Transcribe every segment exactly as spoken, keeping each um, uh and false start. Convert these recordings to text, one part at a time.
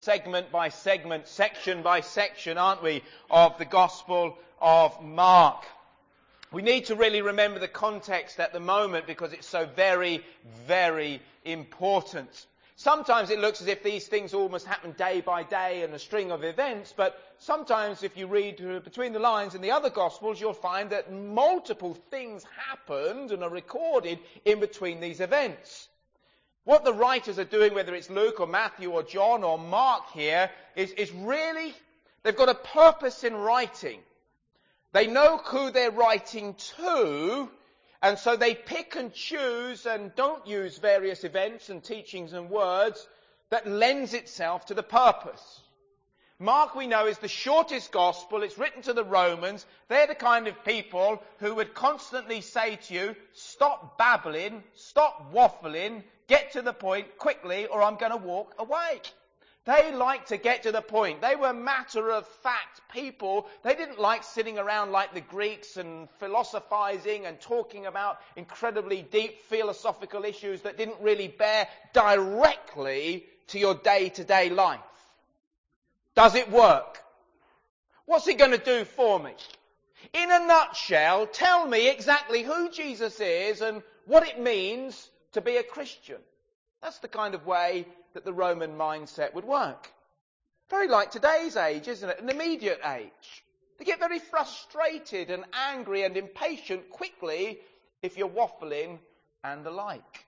segment by segment, section by section, aren't we, of the Gospel of Mark. We need to really remember the context at the moment because it's so very, very important. Sometimes it looks as if these things almost happen day by day in a string of events, but sometimes if you read between the lines in the other Gospels, you'll find that multiple things happened and are recorded in between these events. What the writers are doing, whether it's Luke or Matthew or John or Mark here, is, is really, they've got a purpose in writing. They know who they're writing to, and so they pick and choose and don't use various events and teachings and words that lends itself to the purpose. Mark, we know, is the shortest gospel. It's written to the Romans. They're the kind of people who would constantly say to you, stop babbling, stop waffling, get to the point quickly or I'm going to walk away. They like to get to the point. They were matter-of-fact people. They didn't like sitting around like the Greeks and philosophizing and talking about incredibly deep philosophical issues that didn't really bear directly to your day-to-day life. Does it work? What's it going to do for me? In a nutshell, tell me exactly who Jesus is and what it means to be a Christian. That's the kind of way that the Roman mindset would work. Very like today's age, isn't it? An immediate age. They get very frustrated and angry and impatient quickly if you're waffling and the like.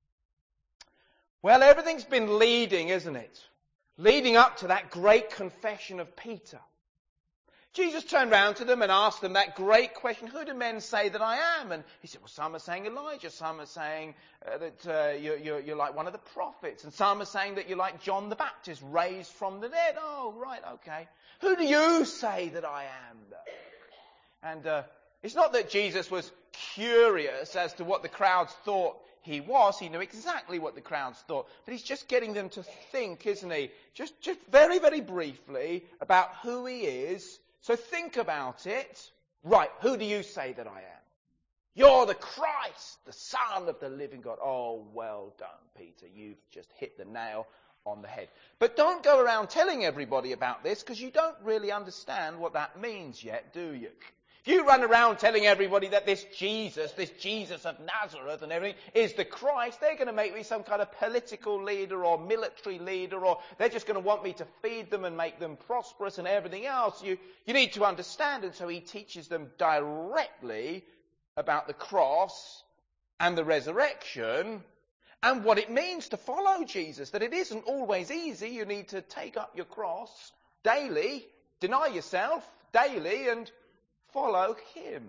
Well, everything's been leading, isn't it? Leading up to that great confession of Peter. Jesus turned round to them and asked them that great question, who do men say that I am? And he said, well, some are saying Elijah, some are saying uh, that uh, you're, you're, you're like one of the prophets, and some are saying that you're like John the Baptist, raised from the dead. Oh, right, okay. Who do you say that I am, though? And uh, it's not that Jesus was curious as to what the crowds thought he was. He knew exactly what the crowds thought. But he's just getting them to think, isn't he? Just, just very, very briefly about who he is. So think about it. Right, who do you say that I am? You're the Christ, the Son of the living God. Oh, well done, Peter. You've just hit the nail on the head. But don't go around telling everybody about this because you don't really understand what that means yet, do you? If you run around telling everybody that this Jesus, this Jesus of Nazareth and everything is the Christ, they're going to make me some kind of political leader or military leader, or they're just going to want me to feed them and make them prosperous and everything else. You, you need to understand. And so he teaches them directly about the cross and the resurrection and what it means to follow Jesus, that it isn't always easy. You need to take up your cross daily, deny yourself daily, and follow him.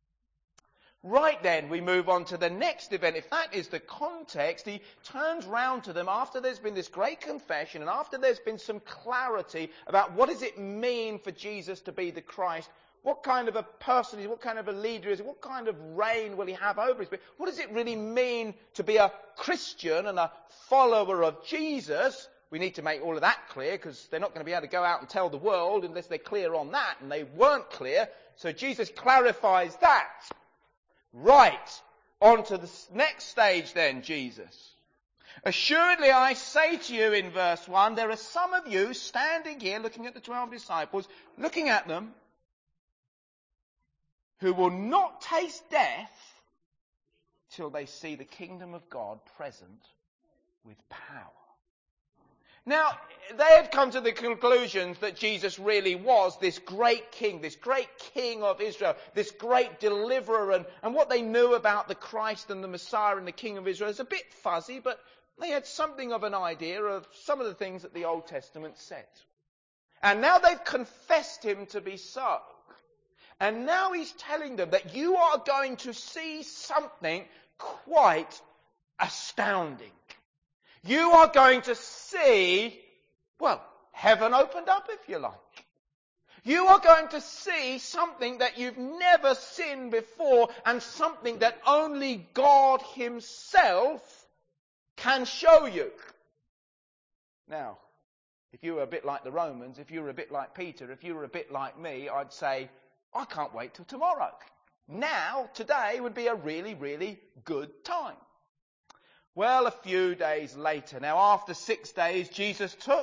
Right then, we move on to the next event. If that is the context, he turns round to them after there's been this great confession and after there's been some clarity about what does it mean for Jesus to be the Christ. What kind of a person is he? What kind of a leader is he? What kind of reign will he have over his people? What does it really mean to be a Christian and a follower of Jesus? We need to make all of that clear because they're not going to be able to go out and tell the world unless they're clear on that, and they weren't clear. So Jesus clarifies that. Right, on to the next stage then, Jesus. Assuredly I say to you in verse one, there are some of you standing here looking at the twelve disciples, looking at them, who will not taste death till they see the kingdom of God present with power. Now, they had come to the conclusion that Jesus really was this great king, this great king of Israel, this great deliverer, and, and what they knew about the Christ and the Messiah and the King of Israel is a bit fuzzy, but they had something of an idea of some of the things that the Old Testament said. And now they've confessed him to be so. And now he's telling them that you are going to see something quite astounding. You are going to see, well, heaven opened up, if you like. You are going to see something that you've never seen before, and something that only God himself can show you. Now, if you were a bit like the Romans, if you were a bit like Peter, if you were a bit like me, I'd say, I can't wait till tomorrow. Now, today would be a really, really good time. Well, a few days later. Now, after six days, Jesus took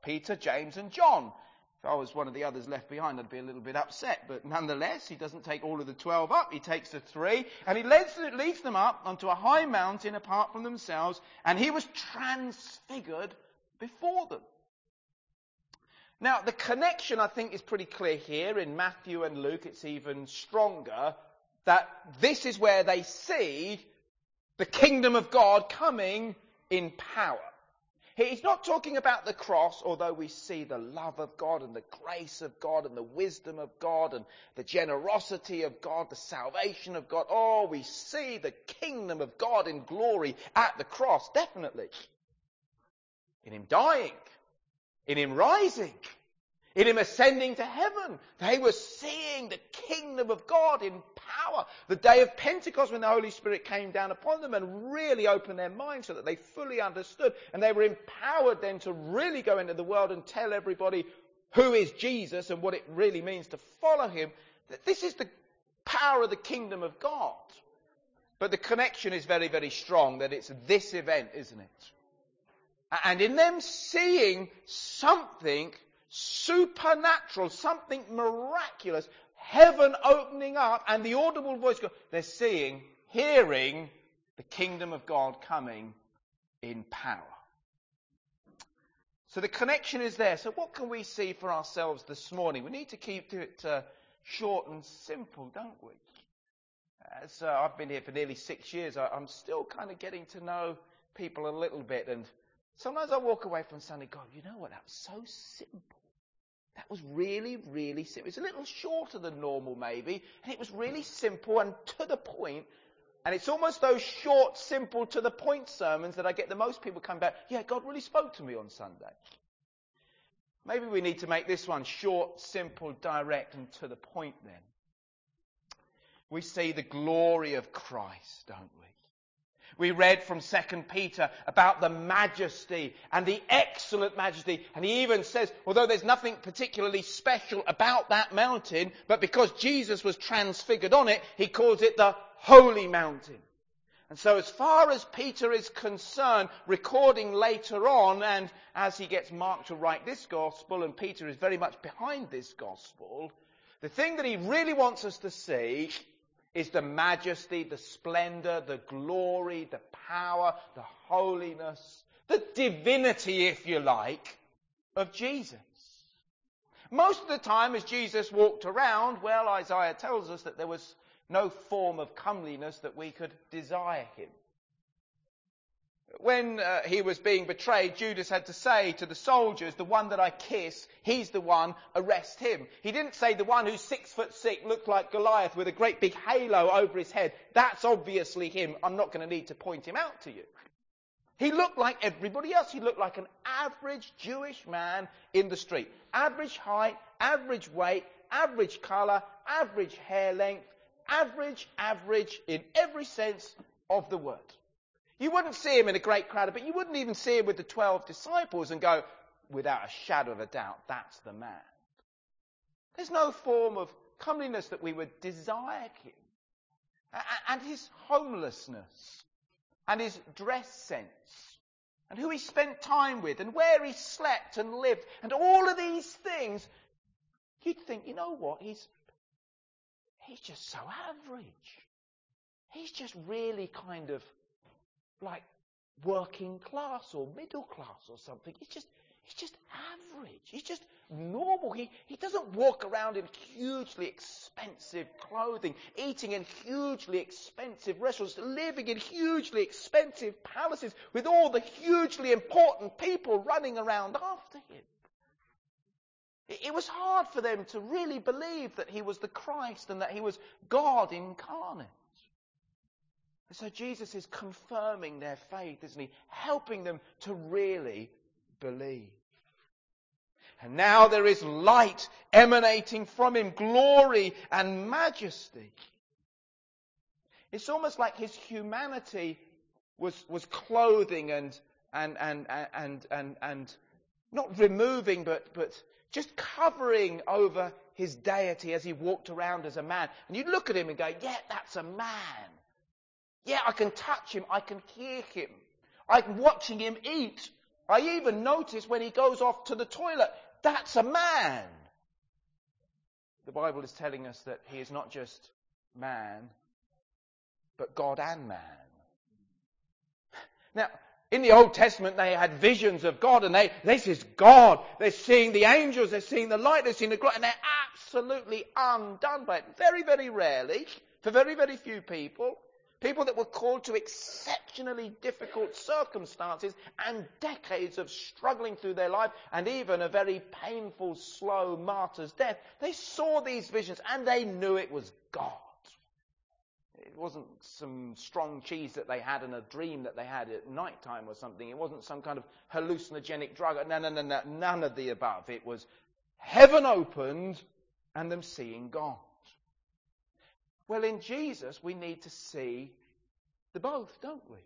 Peter, James and John. If I was one of the others left behind, I'd be a little bit upset. But nonetheless, he doesn't take all of the twelve up. He takes the three, and he leads, leads them up onto a high mountain apart from themselves, and he was transfigured before them. Now, the connection, I think, is pretty clear here. In Matthew and Luke, it's even stronger, that this is where they see the kingdom of God coming in power. He's not talking about the cross, although we see the love of God and the grace of God and the wisdom of God and the generosity of God, the salvation of God. Oh, we see the kingdom of God in glory at the cross, definitely. In him dying, in him rising, in him ascending to heaven. They were seeing the kingdom of God in power. The day of Pentecost, when the Holy Spirit came down upon them and really opened their minds so that they fully understood, and they were empowered then to really go into the world and tell everybody who is Jesus and what it really means to follow him. This is the power of the kingdom of God. But the connection is very, very strong, that it's this event, isn't it? And in them seeing something supernatural, something miraculous, heaven opening up and the audible voice, they're seeing, hearing the kingdom of God coming in power. So the connection is there. So what can we see for ourselves this morning? We need to keep it uh, short and simple, don't we? As uh, I've been here for nearly six years, I, I'm still kind of getting to know people a little bit, and sometimes I walk away from Sunday going, you know what, that was so simple. That was really, really simple. It's a little shorter than normal maybe, and it was really simple and to the point. And it's almost those short, simple, to the point sermons that I get the most people come back, yeah, God really spoke to me on Sunday. Maybe we need to make this one short, simple, direct, and to the point then. We see the glory of Christ, don't we? We read from Second Peter about the majesty and the excellent majesty. And he even says, although there's nothing particularly special about that mountain, but because Jesus was transfigured on it, he calls it the Holy Mountain. And so as far as Peter is concerned, recording later on, and as he gets Mark to write this gospel, and Peter is very much behind this gospel, the thing that he really wants us to see is the majesty, the splendor, the glory, the power, the holiness, the divinity, if you like, of Jesus. Most of the time as Jesus walked around, well, Isaiah tells us that there was no form of comeliness that we could desire him. When uh, he was being betrayed, Judas had to say to the soldiers, the one that I kiss, he's the one, arrest him. He didn't say the one who's six foot six, looked like Goliath with a great big halo over his head. That's obviously him. I'm not going to need to point him out to you. He looked like everybody else. He looked like an average Jewish man in the street. Average height, average weight, average colour, average hair length, average, average in every sense of the word. You wouldn't see him in a great crowd, but you wouldn't even see him with the twelve disciples and go, without a shadow of a doubt, that's the man. There's no form of comeliness that we would desire him. And his homelessness, and his dress sense, and who he spent time with, and where he slept and lived, and all of these things, you'd think, you know what, he's, he's just so average. He's just really kind of like working class or middle class or something. He's just, he's just average. He's just normal. He, he doesn't walk around in hugely expensive clothing, eating in hugely expensive restaurants, living in hugely expensive palaces with all the hugely important people running around after him. It, it was hard for them to really believe that he was the Christ and that he was God incarnate. And so Jesus is confirming their faith, isn't he? Helping them to really believe. And now there is light emanating from him, glory and majesty. It's almost like his humanity was, was clothing and, and, and, and, and, and not removing, but, but just covering over his deity as he walked around as a man. And you'd look at him and go, yeah, that's a man. Yeah, I can touch him. I can hear him. I'm watching him eat. I even notice when he goes off to the toilet, that's a man. The Bible is telling us that he is not just man, but God and man. Now, in the Old Testament, they had visions of God, and they, this is God. They're seeing the angels, they're seeing the light, they're seeing the glory, and they're absolutely undone by it. Very, very rarely, for very, very few people, people that were called to exceptionally difficult circumstances and decades of struggling through their life, and even a very painful, slow martyr's death, they saw these visions, and they knew it was God. It wasn't some strong cheese that they had in a dream that they had at night time or something. It wasn't some kind of hallucinogenic drug. No, no, no, no, none of the above. It was heaven opened and them seeing God. Well, in Jesus, we need to see the both, don't we?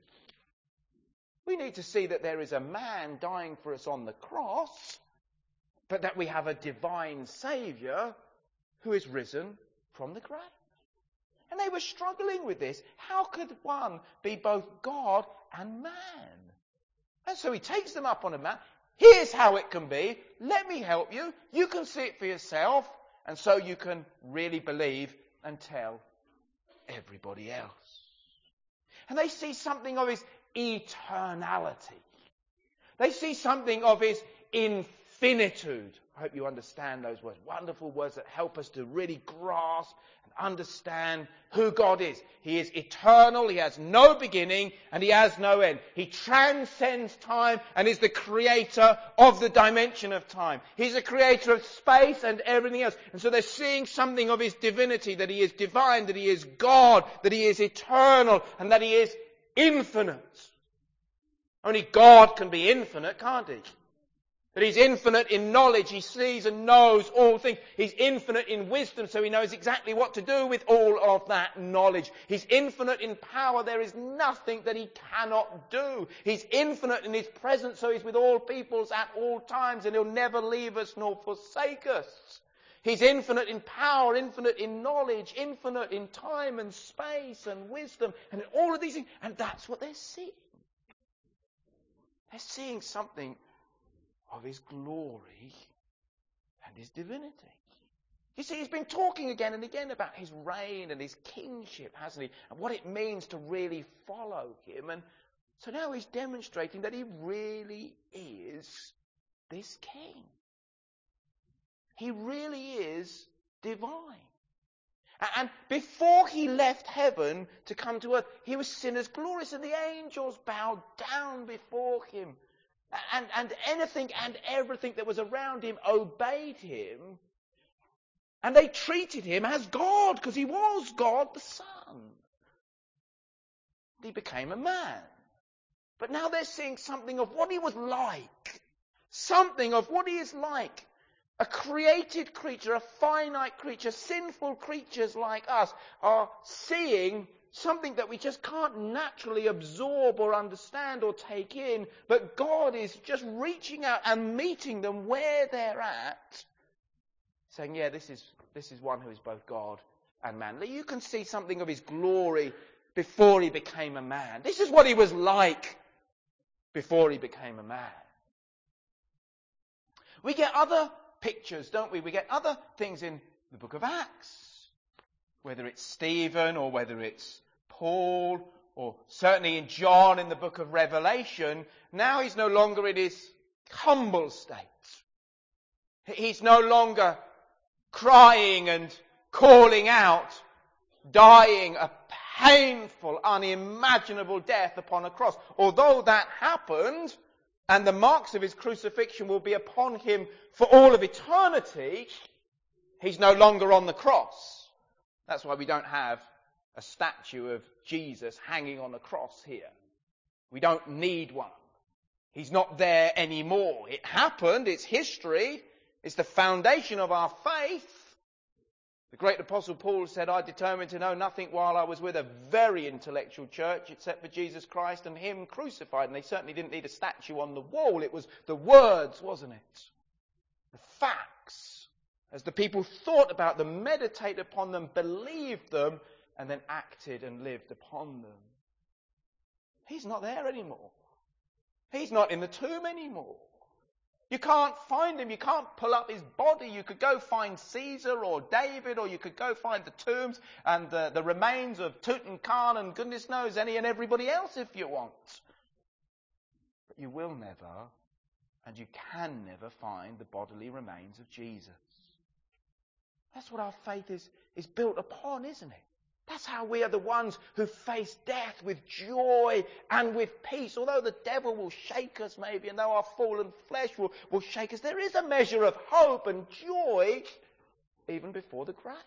We need to see that there is a man dying for us on the cross, but that we have a divine Saviour who is risen from the grave. And they were struggling with this. How could one be both God and man? And so he takes them up on a map. Here's how it can be. Let me help you. You can see it for yourself. And so you can really believe and tell everybody else. And they see something of his eternality. They see something of his infinitude. I hope you understand those words. Wonderful words that help us to really grasp and understand who God is. He is eternal, he has no beginning, and he has no end. He transcends time and is the creator of the dimension of time. He's the creator of space and everything else. And so they're seeing something of his divinity, that he is divine, that he is God, that he is eternal, and that he is infinite. Only God can be infinite, can't he? That he's infinite in knowledge. He sees and knows all things. He's infinite in wisdom, so he knows exactly what to do with all of that knowledge. He's infinite in power. There is nothing that he cannot do. He's infinite in his presence, so he's with all peoples at all times, and he'll never leave us nor forsake us. He's infinite in power, infinite in knowledge, infinite in time and space and wisdom, and in all of these things. And that's what they're seeing. They're seeing something of his glory and his divinity. You see, he's been talking again and again about his reign and his kingship, hasn't he? And what it means to really follow him. And so now he's demonstrating that he really is this king. He really is divine. And before he left heaven to come to earth, he was seen as glorious, and the angels bowed down before him. And, and anything and everything that was around him obeyed him. And they treated him as God, because he was God the Son. He became a man. But now they're seeing something of what he was like. Something of what he is like. A created creature, a finite creature, sinful creatures like us are seeing something that we just can't naturally absorb or understand or take in, but God is just reaching out and meeting them where they're at, saying, yeah, this is this is one who is both God and man. You can see something of his glory before he became a man. This is what he was like before he became a man. We get other pictures, don't we? We get other things in the book of Acts. Whether it's Stephen or whether it's Paul or certainly in John in the book of Revelation, now he's no longer in his humble state. He's no longer crying and calling out, dying a painful, unimaginable death upon a cross. Although that happened, and the marks of his crucifixion will be upon him for all of eternity, he's no longer on the cross. That's why we don't have a statue of Jesus hanging on a cross here. We don't need one. He's not there anymore. It happened. It's history. It's the foundation of our faith. The great Apostle Paul said, I determined to know nothing while I was with a very intellectual church except for Jesus Christ and him crucified. And they certainly didn't need a statue on the wall. It was the words, wasn't it? The facts. As the people thought about them, meditated upon them, believed them, and then acted and lived upon them. He's not there anymore. He's not in the tomb anymore. You can't find him. You can't pull up his body. You could go find Caesar or David, or you could go find the tombs and the, the remains of Tutankhamun and goodness knows any and everybody else if you want. But you will never, and you can never find the bodily remains of Jesus. That's what our faith is, is built upon, isn't it? That's how we are the ones who face death with joy and with peace. Although the devil will shake us maybe, and though our fallen flesh will, will shake us, there is a measure of hope and joy even before the grave.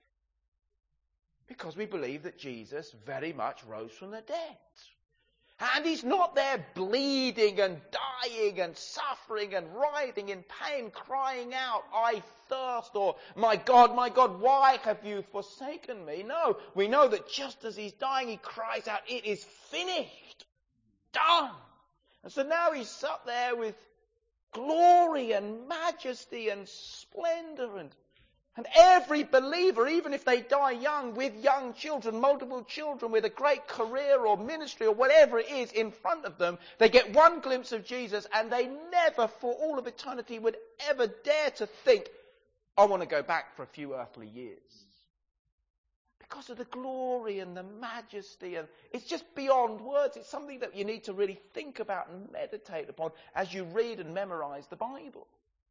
Because we believe that Jesus very much rose from the dead. And he's not there bleeding and dying and suffering and writhing in pain, crying out, I thirst, or my God, my God, why have you forsaken me? No, we know that just as he's dying, he cries out, it is finished, done. And so now he's up there with glory and majesty and splendor, and And every believer, even if they die young, with young children, multiple children, with a great career or ministry or whatever it is in front of them, they get one glimpse of Jesus and they never, for all of eternity, would ever dare to think, I want to go back for a few earthly years. Because of the glory and the majesty, and it's just beyond words. It's something that you need to really think about and meditate upon as you read and memorize the Bible.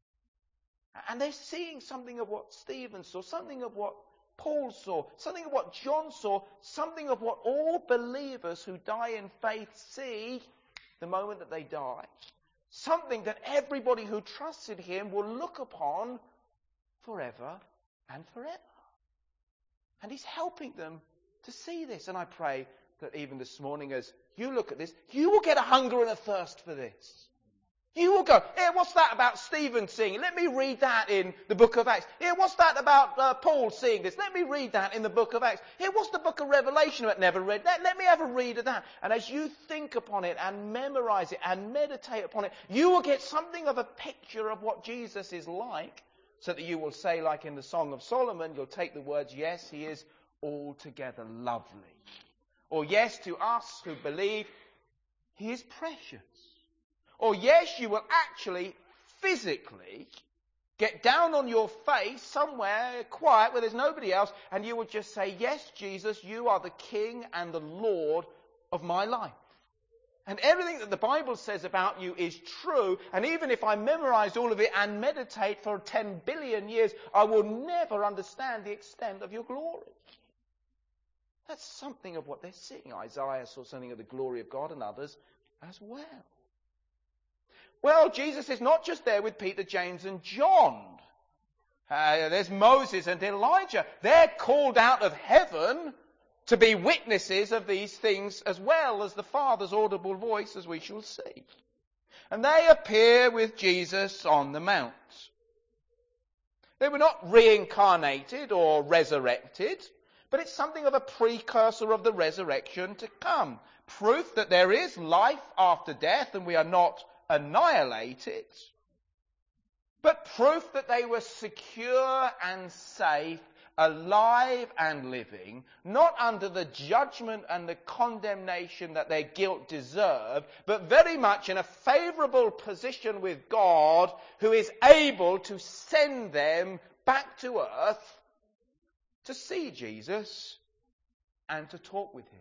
And they're seeing something of what Stephen saw, something of what Paul saw, something of what John saw, something of what all believers who die in faith see the moment that they die. Something that everybody who trusts in him will look upon forever and forever. And he's helping them to see this. And I pray that even this morning as you look at this, you will get a hunger and a thirst for this. You will go, hey, what's that about Stephen seeing? Let me read that in the book of Acts. Hey, what's that about uh, Paul seeing this? Let me read that in the book of Acts. Hey, what's the book of Revelation about? Never read that. Let me have a read of that. And as you think upon it and memorize it and meditate upon it, you will get something of a picture of what Jesus is like, so that you will say, like in the Song of Solomon, you'll take the words, yes, he is altogether lovely. Or yes, to us who believe, he is precious. Or yes, you will actually, physically, get down on your face somewhere quiet where there's nobody else, and you will just say, yes, Jesus, you are the King and the Lord of my life. And everything that the Bible says about you is true, and even if I memorize all of it and meditate for ten billion years, I will never understand the extent of your glory. That's something of what they're seeing. Isaiah saw something of the glory of God, and others as well. Well, Jesus is not just there with Peter, James and John. Uh, there's Moses and Elijah. They're called out of heaven to be witnesses of these things as well as the Father's audible voice, as we shall see. And they appear with Jesus on the Mount. They were not reincarnated or resurrected, but it's something of a precursor of the resurrection to come. Proof that there is life after death and we are not annihilated, but proof that they were secure and safe, alive and living, not under the judgment and the condemnation that their guilt deserved, but very much in a favourable position with God, who is able to send them back to earth to see Jesus and to talk with him.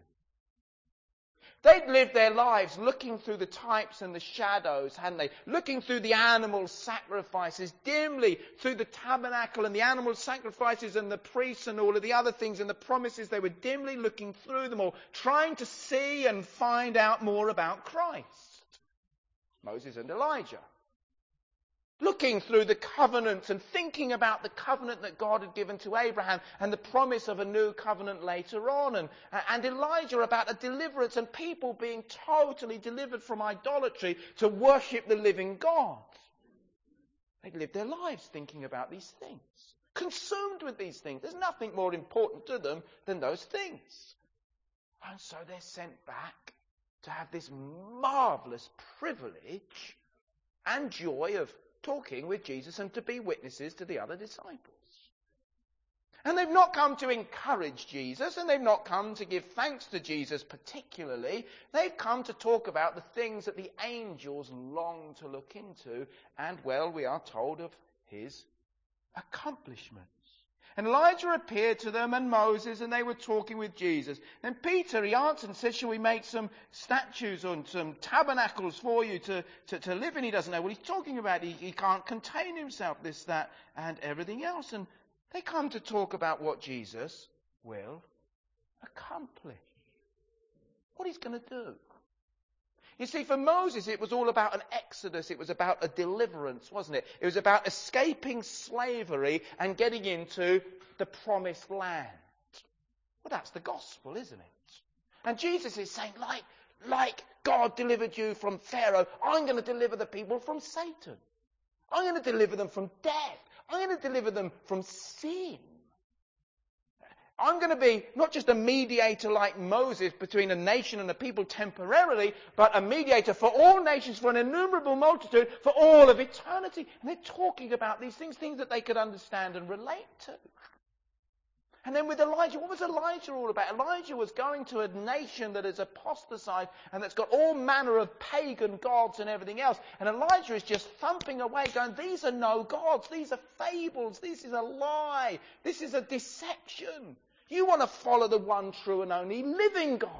They'd lived their lives looking through the types and the shadows, hadn't they? Looking through the animal sacrifices, dimly through the tabernacle and the animal sacrifices and the priests and all of the other things and the promises. They were dimly looking through them all, trying to see and find out more about Christ. Moses and Elijah. Looking through the covenants and thinking about the covenant that God had given to Abraham and the promise of a new covenant later on. And, and Elijah about a deliverance and people being totally delivered from idolatry to worship the living God. They'd lived their lives thinking about these things. Consumed with these things. There's nothing more important to them than those things. And so they're sent back to have this marvellous privilege and joy of talking with Jesus and to be witnesses to the other disciples. And they've not come to encourage Jesus, and they've not come to give thanks to Jesus particularly. They've come to talk about the things that the angels long to look into, and, well, we are told of his accomplishments. And Elijah appeared to them and Moses, and they were talking with Jesus. Then Peter, he answered and said, shall we make some statues and some tabernacles for you to, to, to live in? He doesn't know what he's talking about. He, he can't contain himself, this, that, and everything else. And they come to talk about what Jesus will accomplish. What he's going to do. You see, for Moses, it was all about an exodus. It was about a deliverance, wasn't it? It was about escaping slavery and getting into the promised land. Well, that's the gospel, isn't it? And Jesus is saying, like, like God delivered you from Pharaoh, I'm going to deliver the people from Satan. I'm going to deliver them from death. I'm going to deliver them from sin. I'm going to be not just a mediator like Moses between a nation and a people temporarily, but a mediator for all nations, for an innumerable multitude, for all of eternity. And they're talking about these things, things that they could understand and relate to. And then with Elijah, what was Elijah all about? Elijah was going to a nation that is apostatized and that's got all manner of pagan gods and everything else. And Elijah is just thumping away going, these are no gods, these are fables, this is a lie, this is a deception. You want to follow the one true and only living God.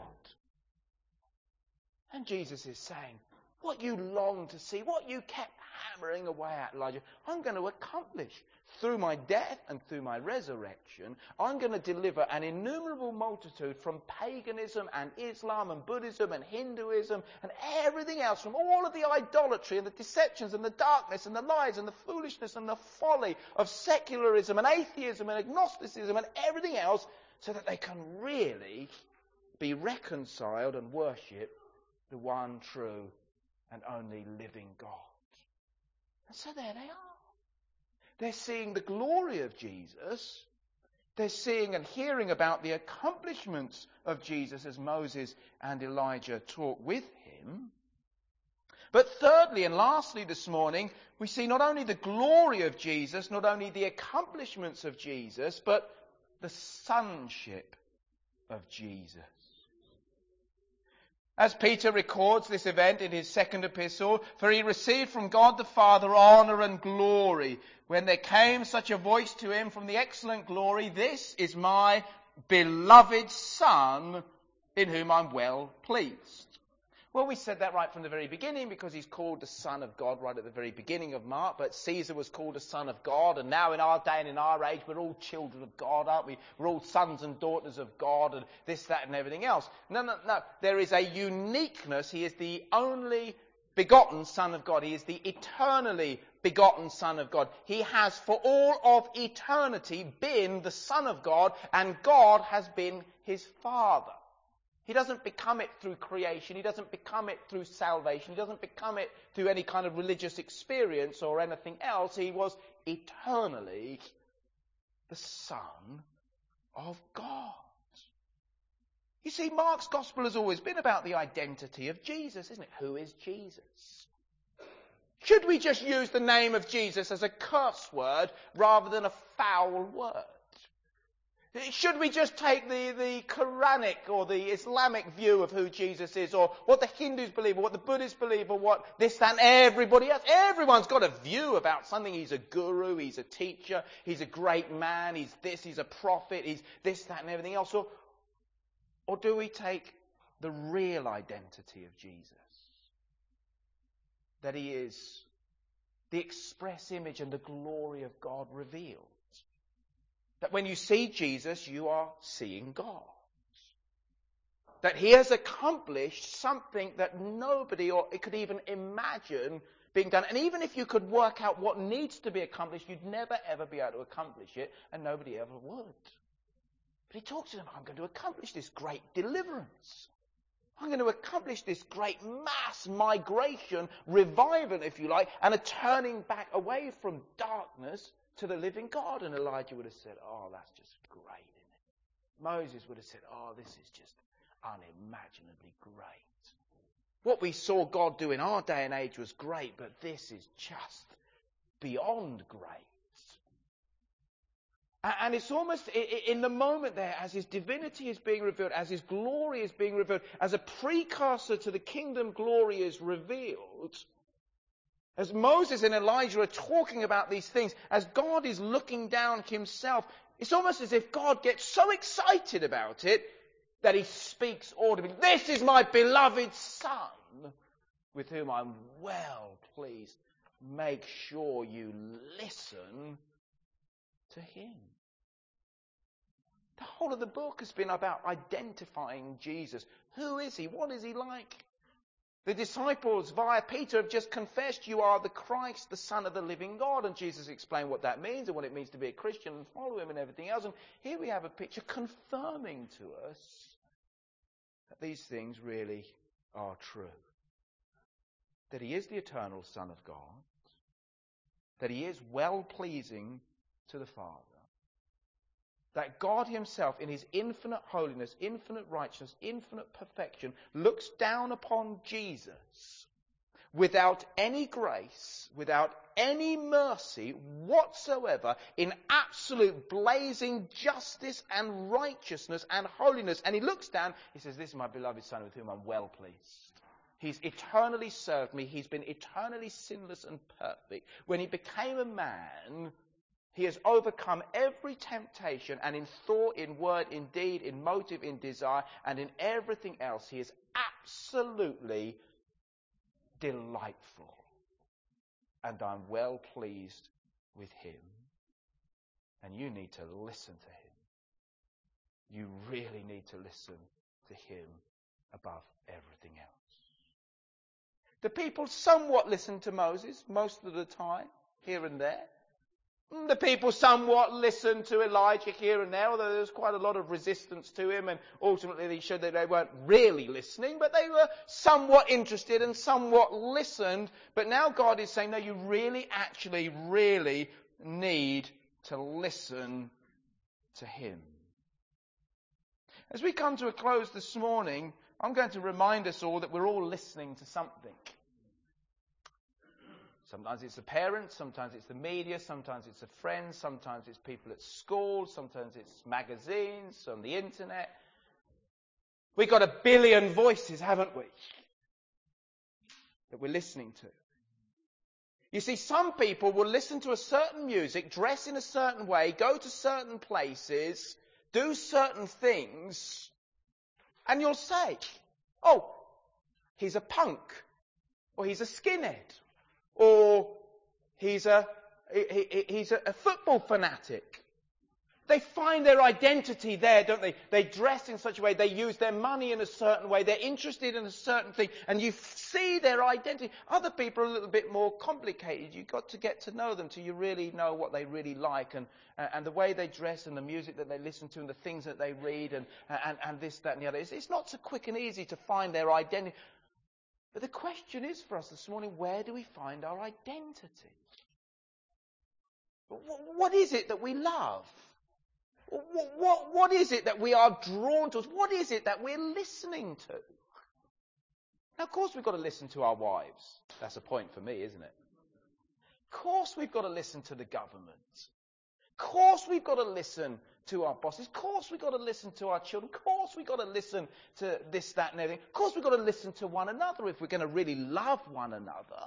And Jesus is saying, what you long to see, what you kept hammering away at, Elijah, I'm going to accomplish. Through my death and through my resurrection, I'm going to deliver an innumerable multitude from paganism and Islam and Buddhism and Hinduism and everything else, from all of the idolatry and the deceptions and the darkness and the lies and the foolishness and the folly of secularism and atheism and agnosticism and everything else, so that they can really be reconciled and worship the one true and only living God. And so there they are. They're seeing the glory of Jesus. They're seeing and hearing about the accomplishments of Jesus as Moses and Elijah talk with him. But thirdly and lastly this morning, we see not only the glory of Jesus, not only the accomplishments of Jesus, but the sonship of Jesus. As Peter records this event in his second epistle, for he received from God the Father honour and glory, when there came such a voice to him from the excellent glory, this is my beloved Son, in whom I'm well pleased. Well, we said that right from the very beginning because he's called the Son of God right at the very beginning of Mark, but Caesar was called a Son of God, and now in our day and in our age, we're all children of God, aren't we? We're all sons and daughters of God, and this, that, and everything else. No, no, no. There is a uniqueness. He is the only begotten Son of God. He is the eternally begotten Son of God. He has for all of eternity been the Son of God, and God has been his Father. He doesn't become it through creation. He doesn't become it through salvation. He doesn't become it through any kind of religious experience or anything else. He was eternally the Son of God. You see, Mark's gospel has always been about the identity of Jesus, isn't it? Who is Jesus? Should we just use the name of Jesus as a curse word rather than a foul word? Should we just take the, the Quranic or the Islamic view of who Jesus is, or what the Hindus believe, or what the Buddhists believe, or what this, that, and everybody else? Everyone's got a view about something. He's a guru, he's a teacher, he's a great man, he's this, he's a prophet, he's this, that, and everything else. Or, or do we take the real identity of Jesus? That he is the express image and the glory of God revealed. That when you see Jesus, you are seeing God. That he has accomplished something that nobody or it could even imagine being done. And even if you could work out what needs to be accomplished, you'd never ever be able to accomplish it, and nobody ever would. But he talks to them, I'm going to accomplish this great deliverance. I'm going to accomplish this great mass migration, revival, if you like, and a turning back away from darkness to the living God. And Elijah would have said, oh, that's just great, isn't it? Moses would have said, oh, this is just unimaginably great. What we saw God do in our day and age was great, but this is just beyond great. And it's almost in the moment there, as his divinity is being revealed, as his glory is being revealed, as a precursor to the kingdom glory is revealed, as Moses and Elijah are talking about these things, as God is looking down himself, it's almost as if God gets so excited about it that he speaks audibly. This is my beloved Son, with whom I'm well pleased. Make sure you listen to him. The whole of the book has been about identifying Jesus. Who is he? What is he like? The disciples, via Peter, have just confessed, you are the Christ, the Son of the living God. And Jesus explained what that means and what it means to be a Christian and follow him and everything else. And here we have a picture confirming to us that these things really are true. That he is the eternal Son of God. That he is well-pleasing to the Father. That God himself, in his infinite holiness, infinite righteousness, infinite perfection, looks down upon Jesus without any grace, without any mercy whatsoever, in absolute blazing justice and righteousness and holiness. And he looks down, he says, this is my beloved Son with whom I'm well pleased. He's eternally served me. He's been eternally sinless and perfect. When he became a man, he has overcome every temptation, and in thought, in word, in deed, in motive, in desire, and in everything else, he is absolutely delightful. And I'm well pleased with him. And you need to listen to him. You really need to listen to him above everything else. The people somewhat listened to Moses most of the time, here and there. The people somewhat listened to Elijah here and there, although there was quite a lot of resistance to him, and ultimately they showed that they weren't really listening, but they were somewhat interested and somewhat listened. But now God is saying, no, you really, actually, really need to listen to him. As we come to a close this morning, I'm going to remind us all that we're all listening to something. Sometimes it's the parents, sometimes it's the media, sometimes it's the friends, sometimes it's people at school, sometimes it's magazines, on the internet. We've got a billion voices, haven't we, that we're listening to. You see, some people will listen to a certain music, dress in a certain way, go to certain places, do certain things, and you'll say, oh, he's a punk, or he's a skinhead, or he's a he, he, he's a, a football fanatic. They find their identity there, don't they? They dress in such a way, they use their money in a certain way, they're interested in a certain thing, and you see their identity. Other people are a little bit more complicated. You've got to get to know them till you really know what they really like, and, uh, and the way they dress, and the music that they listen to, and the things that they read, and, and, and this, that, and the other. It's, it's not so quick and easy to find their identity. But the question is for us this morning, where do we find our identity? What is it that we love? What, what, what is it that we are drawn to? What is it that we're listening to? Now, of course, we've got to listen to our wives. That's a point for me, isn't it? Of course, we've got to listen to the government. Of course, we've got to listen to our bosses. Of course, we've got to listen to our children. Of course, we've got to listen to this, that, and everything. Of course, we've got to listen to one another if we're going to really love one another.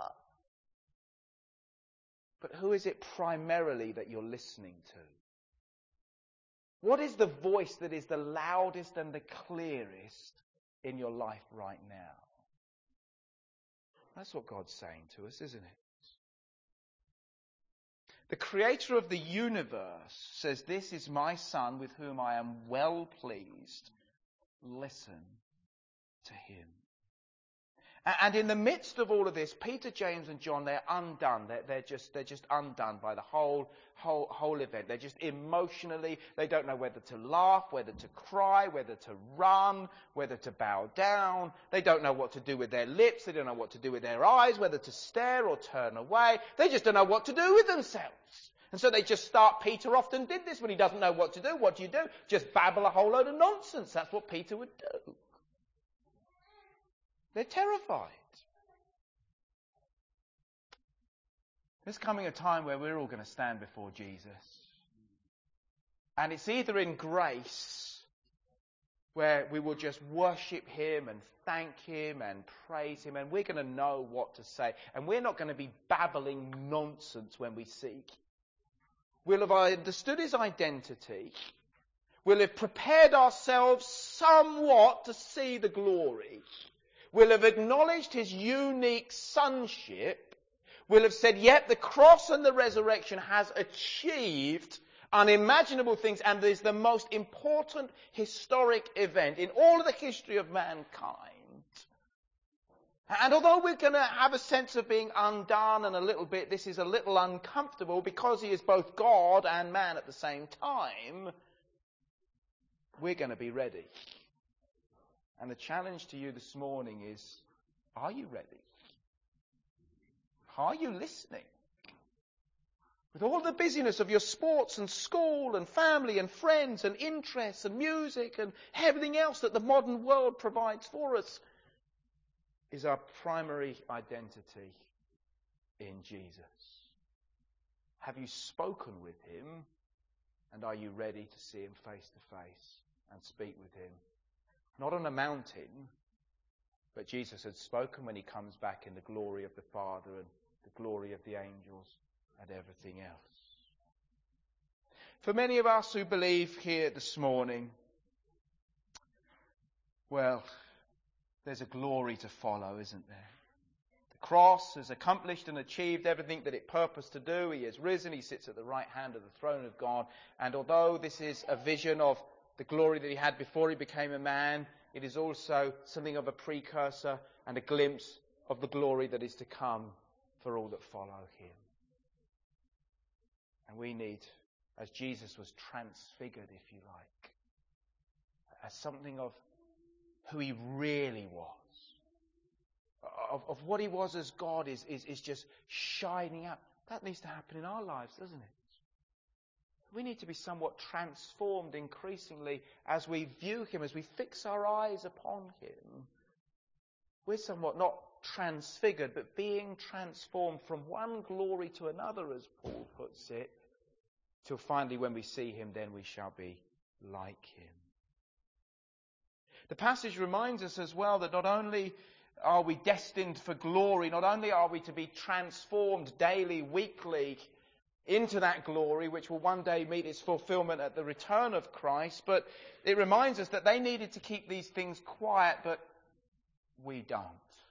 But who is it primarily that you're listening to? What is the voice that is the loudest and the clearest in your life right now? That's what God's saying to us, isn't it? The creator of the universe says, this is my Son with whom I am well pleased. Listen to him. And in the midst of all of this, Peter, James and John, they're undone. They're, they're, just, they're just undone by the whole, whole, whole event. They're just emotionally, they don't know whether to laugh, whether to cry, whether to run, whether to bow down. They don't know what to do with their lips. They don't know what to do with their eyes, whether to stare or turn away. They just don't know what to do with themselves. And so they just start. Peter often did this when he doesn't know what to do. What do you do? Just babble a whole load of nonsense. That's what Peter would do. They're terrified. There's coming a time where we're all going to stand before Jesus. And it's either in grace, where we will just worship him and thank him and praise him, and we're going to know what to say. And we're not going to be babbling nonsense when we seek. We'll have understood his identity. We'll have prepared ourselves somewhat to see the glory. We'll have acknowledged his unique sonship. We'll have said, yet the cross and the resurrection has achieved unimaginable things, and is the most important historic event in all of the history of mankind. And although we're going to have a sense of being undone and a little bit, this is a little uncomfortable because he is both God and man at the same time, we're going to be ready. And the challenge to you this morning is, are you ready? Are you listening? With all the busyness of your sports and school and family and friends and interests and music and everything else that the modern world provides for us, is our primary identity in Jesus. Have you spoken with him, and are you ready to see him face to face and speak with him? Not on a mountain, but Jesus had spoken when he comes back in the glory of the Father and the glory of the angels and everything else. For many of us who believe here this morning, well, there's a glory to follow, isn't there? The cross has accomplished and achieved everything that it purposed to do. He has risen, he sits at the right hand of the throne of God. And although this is a vision of the glory that he had before he became a man, it is also something of a precursor and a glimpse of the glory that is to come for all that follow him. And we need, as Jesus was transfigured, if you like, as something of who he really was, of, of what he was as God is, is, is just shining out. That needs to happen in our lives, doesn't it? We need to be somewhat transformed increasingly as we view him, as we fix our eyes upon him. We're somewhat not transfigured, but being transformed from one glory to another, as Paul puts it, till finally when we see him, then we shall be like him. The passage reminds us as well that not only are we destined for glory, not only are we to be transformed daily, weekly, into that glory, which will one day meet its fulfillment at the return of Christ, but it reminds us that they needed to keep these things quiet, but we don't.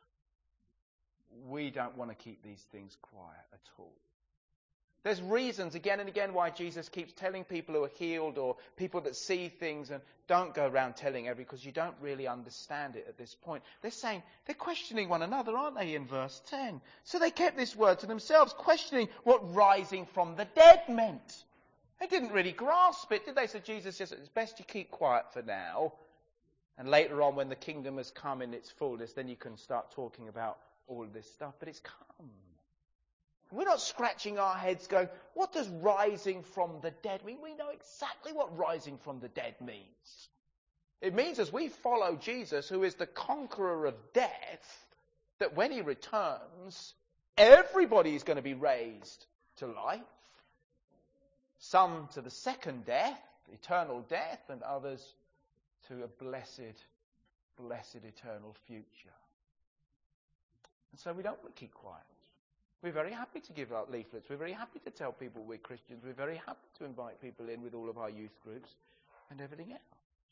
We don't want to keep these things quiet at all. There's reasons again and again why Jesus keeps telling people who are healed or people that see things, and don't go around telling everybody because you don't really understand it at this point. They're saying, they're questioning one another, aren't they, in verse ten? So they kept this word to themselves, questioning what rising from the dead meant. They didn't really grasp it, did they? So Jesus says, it's best you keep quiet for now. And later on, when the kingdom has come in its fullness, then you can start talking about all of this stuff. But it's come. We're not scratching our heads going, what does rising from the dead mean? We know exactly what rising from the dead means. It means as we follow Jesus, who is the conqueror of death, that when he returns, everybody is going to be raised to life. Some to the second death, eternal death, and others to a blessed, blessed eternal future. And so we don't want to keep quiet. We're very happy to give out leaflets. We're very happy to tell people we're Christians. We're very happy to invite people in with all of our youth groups and everything else.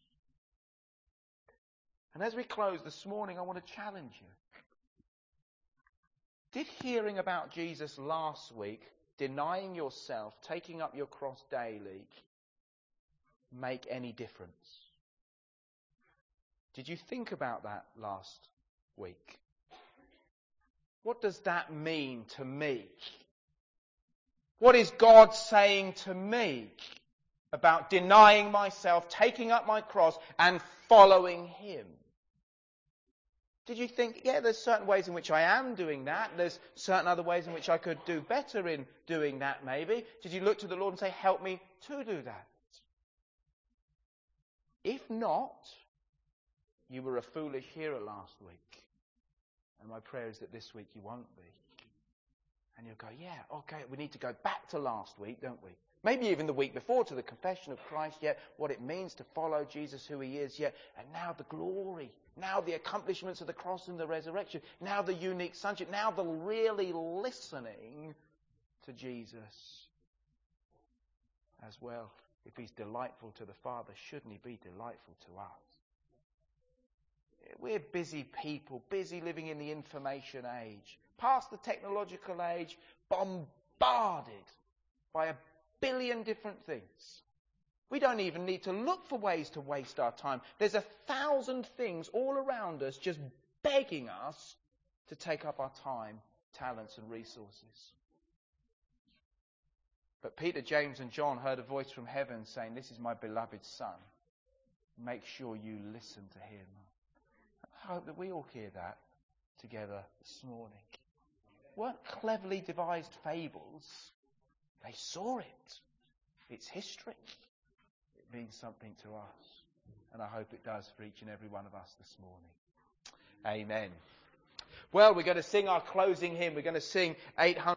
And as we close this morning, I want to challenge you. Did hearing about Jesus last week, denying yourself, taking up your cross daily, make any difference? Did you think about that last week? What does that mean to me? What is God saying to me about denying myself, taking up my cross, and following him? Did you think, yeah, there's certain ways in which I am doing that. There's certain other ways in which I could do better in doing that, maybe. Did you look to the Lord and say, help me to do that? If not, you were a foolish hearer last week. And my prayer is that this week you won't be. And you'll go, yeah, okay, we need to go back to last week, don't we? Maybe even the week before to the confession of Christ, yet what it means to follow Jesus, who he is, yet, and now the glory, now the accomplishments of the cross and the resurrection, now the unique sonship, now the really listening to Jesus as well. If he's delightful to the Father, shouldn't he be delightful to us? We're busy people, busy living in the information age, past the technological age, bombarded by a billion different things. We don't even need to look for ways to waste our time. There's a thousand things all around us just begging us to take up our time, talents and resources. But Peter, James and John heard a voice from heaven saying, "This is my beloved Son. Make sure you listen to him." I hope that we all hear that together this morning. Weren't cleverly devised fables. They saw it. It's history. It means something to us. And I hope it does for each and every one of us this morning. Amen. Well, we're going to sing our closing hymn. We're going to sing eight hundred.